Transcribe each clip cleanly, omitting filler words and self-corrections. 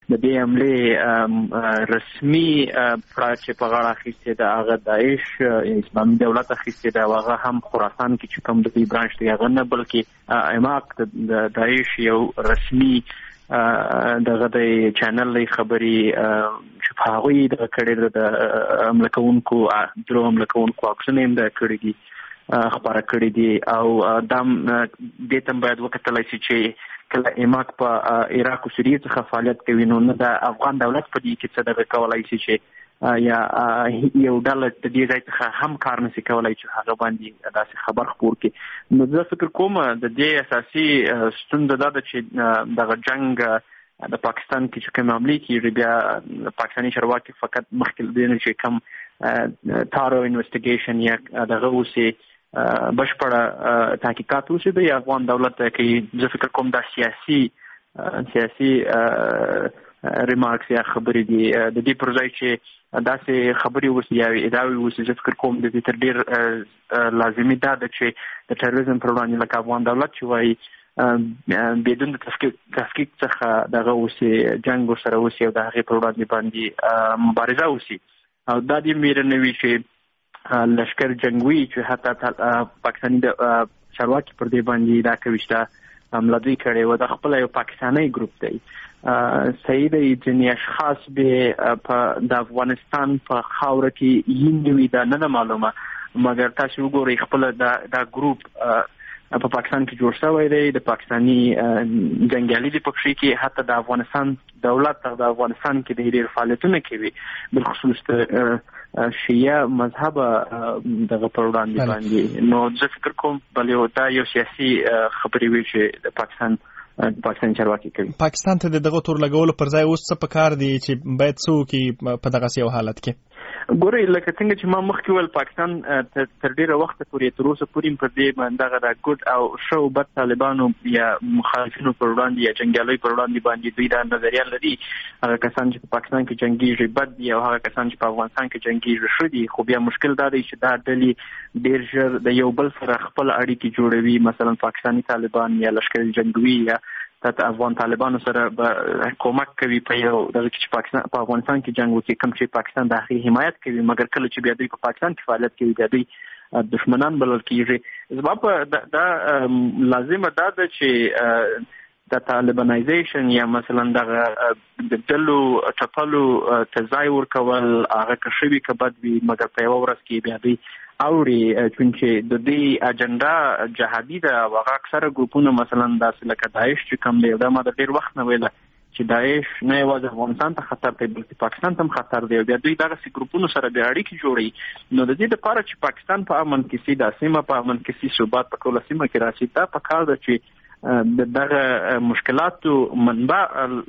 د دې حملې رسمي پړاو چې په غاړه اخیستې ده هغه داعش اسلامي دولت اخیستې ده، هغه هم خراسان کې چې کوم د دې برانچ دی هغه نه، بلکې اماق د داعش یو رسمي دغه د چینل خبري چې په هغوی د کړي د حمله کوونکو درو حمله کوونکو عکسونه هم د کړي دي خبره کړي دي، او دام دې تم باید وکتلای شي چې کله اماق په عراق او سوریه څخه فعالیت کوي نو نه د افغان دولت په دې کې څه دغه کولای شي چې یا یو ډول د دې ځای څخه هم کار نشي کولای چې هغه باندې داسې خبر خپور کړي. نو زه فکر کوم د دې اساسي ستونزه دا ده چې دغه جنگ د پاکستان کې چې کوم عملي کیږي بیا پاکستاني چارواکي فقط مخکې دې نه چې کوم تارو انویسټیګیشن یا دغه اوسې بشپړه تحقیقات وشي د افغان دولت کې. زه فکر کوم دا سیاسي ریمارکس یا خبرې دي د دې پر ځای چې داسې خبرې وشي یا ادعاوې وشي. زه فکر کوم د دې تر ډېر لازمي ده چې د تروریزم پر وړاندې لکه افغان دولت چې وایي بدون د تفکیک څخه دغه وشي جنگ ورسره وشي او د هغې پر وړاندې باندې مبارزه وشي، او دا دې میره نه وي چې لشکر جنگوي چې حتی پاکستاني د چارواکي پر دې باندې دا کوي چې حمله دوی کړې و د خپل یو پاکستاني ګروپ دی. صحیح دی ځینې اشخاص به د افغانستان په خاوره کې یندوي دا نه معلومه، مګر تاسو وګورئ خپل دا ګروپ په پاکستان کې جوړ شوی دی، د پاکستاني جنګیالي دی پکې کې حتی د افغانستان دولت د افغانستان کې د ډېر فعالیتونه کوي بالخصوص شیعه مذهب دغه پر وړاندې باندې. نو زه فکر کوم بلې دا یو سیاسي خبرې وي چې د پاکستان چارواکي کوي. پاکستان ته دغه تور لګولو پر ځای اوس څه پکار دی چې باید څوک په دغه یو حالت کې؟ ګورئ لکه څنګه چې ما مخکې ویل پاکستان تر ډیره وخته پورې تر اوسه پورې په دې باندې دغه د ګډ او ښه او بد طالبانو یا مخالفینو پر وړاندې یا جنګیالیو پر وړاندې باندې دوی دا نظریه لري هغه کسان چې په پاکستان کې جنګیږي بد دي او هغه کسان چې په افغانستان کې جنګیږي ښه دي. خو بیا مشکل دا دی چې دا ډلې ډېر ژر د یو بل سره خپل اړیکې جوړوي، مثلا پاکستاني طالبان یا لشکر جنگوي یا د افغان طالبانو سره به کومک کوي په یو دغه چې پاکستان په افغانستان کې جنگ وکړي، کوم چې پاکستان د هغې حمایت کوي، مګر کله چې بیا دوی په پاکستان کې فعالیت کوي بیا دوی دشمنان بلل کېږي. زما په دا لازمه دا ده چې د طالبانایزیشن یا مثلا دغه د ډلو ټپلو ته ځای ورکول هغه که ښه وي که بد وي، مګر په یوه ورځ کې بیا دوی اوري چونکه د دې اجنډا جهادي ده او هغه اکثره ګروپونه مثلا داسې لکه داعش چې کوم دی، دا ما د ډېر وخت نه ویله چې داعش نه یوازې افغانستان ته خطر دی بلکې پاکستان ته هم خطر دی، بیا دوی دغسې ګروپونو سره بیا اړیکې جوړوي. نو د دې دپاره چې پاکستان په امن کې سي، دا سیمه په امن کې سي، ثبات په ټوله سیمه کې راشي، دا پکار ده چې دغه مشکلاتو منبع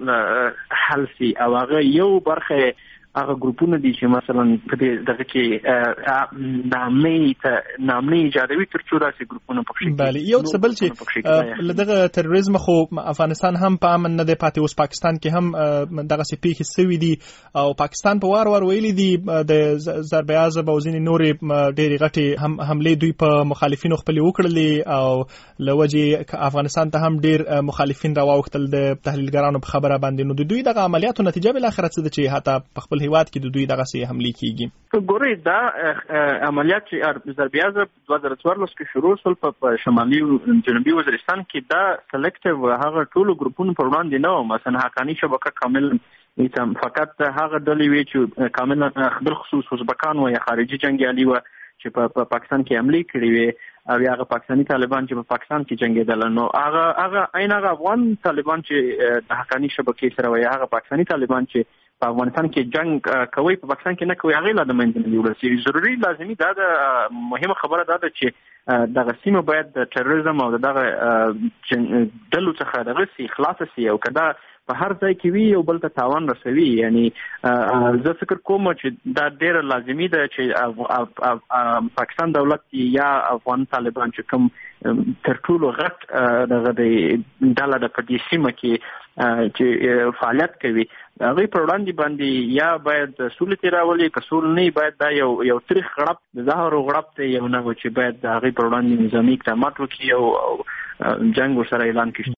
حل سي او هغه یو برخه هغه ګروپونه دي چې مثلا په دغه کې نامنۍ ایجادوي تر څو داسې ګروپونه پکې بله یو څه بل چې له دغه تروریزم خو افغانستان هم په امن نه دی پاتې، اوس پاکستان کې هم دغسې پیښې سوي دي او پاکستان په وار ویلي دي د ضرب عضب او ځینې نورې ډېرې غټې حملې دوی په مخالفینو خپلې وکړلې او له وجې افغانستان ته هم ډېر مخالفین راواوښتل د تحلیلګرانو په خبره باندې. نو د دوی دغه عملیاتو نتیجه بالاخره څه ده چې حتی په خپل هیواد کې د دوی دغسې حملې کېږي؟ ګورئ دا عملیات چې ضرب عضب 2014 کې شروع شول په شمالي جنوبي وزیرستان کې، دا سلیکټیو هغه ټولو ګروپونو پر وړاندې نه و. مثلا حقاني شبکه کامل فقط هغه ډلې وې چې کاملا بالخصوص ازبکان و یا خارجي جنګیالي و چې په پاکستان کې حملې کړې وې او یا هغه پاکستاني طالبان چې په پاکستان کې جنګېدل. نو هغه افغان طالبان چې د حقاني شبکې سره و یا هغه پاکستاني طالبان چې په افغانستان کې جنگ کوي په پاکستان کې نه کوي، هغې لا د منځه نه وړل شي. ضروري لازمي دا ده، مهمه خبره دا ده چې دغه سیمه باید د تروریزم او دغه ډلو څخه دغه سي خلاصه سي او که دا په هر ځای کې وي یو بل ته تاوان رسوي. یعنی زه فکر کوم چې دا ډېره لازمي ده چې پاکستان دولت یا افغان طالبان چې کوم تر ټولو غټ دغه ډله ده په دې سیمه کې چې فعالیت کوي، هغوی پر وړاندې باندې یا باید سولې ته راولي، که سول نه باید دا یو تریخ غړپ د زهرو غړپ ته یو نه و چې باید د هغوی پر وړاندې نظامي اقدامات وکړي او جنګ ورسره اعلان کړي.